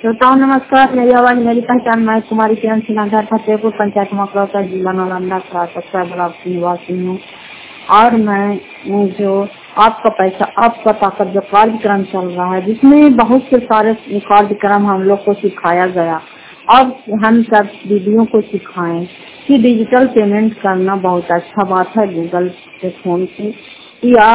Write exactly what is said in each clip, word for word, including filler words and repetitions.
श्रोताओं नमस्कार। मेरी आवाज मेरी पहचान मैं कुमारी किरण सिंह फतेहपुर पंचायत मकरौता जिला नालंदा का सबसे बड़ा निवासी हूँ। और मैं जो आपका पैसा आपका ताकत जो कार्यक्रम चल रहा है, जिसमें बहुत से सारे कार्यक्रम हम लोग को सिखाया गया। अब हम सब दीदियों को सिखाएं कि डिजिटल पेमेंट करना बहुत अच्छा बात है। गूगल पे फोन से या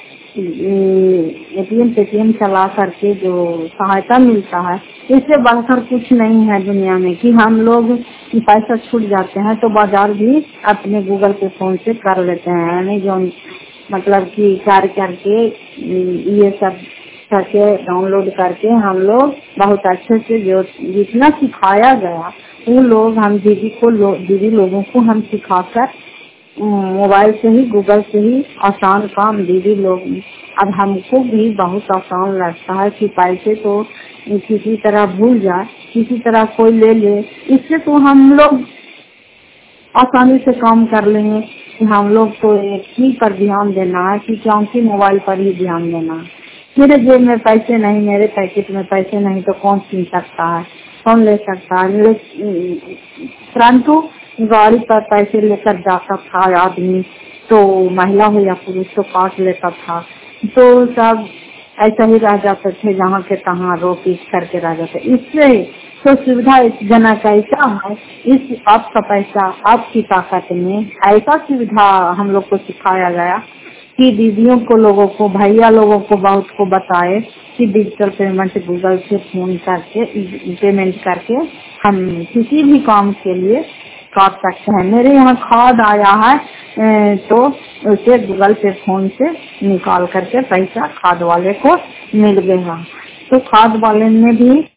एटीएम पेटीएम चला करके जो सहायता मिलता है, इससे बढ़कर कुछ नहीं है दुनिया में कि हम लोग पैसा छूट जाते हैं तो बाजार भी अपने गूगल पे फोन से कर लेते हैं। यानी जो मतलब कि कर करके ये सब करके डाउनलोड करके हम लोग बहुत अच्छे से जो जितना सिखाया गया वो लोग हम दीदी को लो, दीदी लोगों को हम सिखाकर मोबाइल से ही गूगल से ही आसान काम दीदी लोग। अब हमको भी बहुत आसान लगता है कि पैसे तो किसी तरह भूल जाए, किसी तरह कोई ले ले, इससे तो हम लोग आसानी से काम कर लेंगे। कि हम लोग को एक ही पर ध्यान देना है कि क्योंकि मोबाइल पर ही ध्यान देना है। मेरे जेब में पैसे नहीं, मेरे पैकेट में पैसे नहीं तो कौन छीन सकता है, कौन ले सकता है। परंतु गाड़ी पर पैसे लेकर जाता था आदमी, तो महिला हो या पुरुष तो काट लेता था, तो सब ऐसा ही रह जाते थे, जहाँ के तहाँ रोक करके रह जाते। इससे तो सुविधा जनक ऐसा है, इस आपका पैसा आपकी ताकत में ऐसा सुविधा हम लोग को सिखाया गया कि दीदियों को, लोगों को, भैया लोगों को बहुत को बताए कि डिजिटल पेमेंट गूगल से फोन करके पेमेंट करके हम किसी भी काम के लिए काट सकते हैं। मेरे यहाँ खाद आया है तो उसे गूगल पे फोन से निकाल करके पैसा खाद वाले को मिल गया। तो खाद वाले ने भी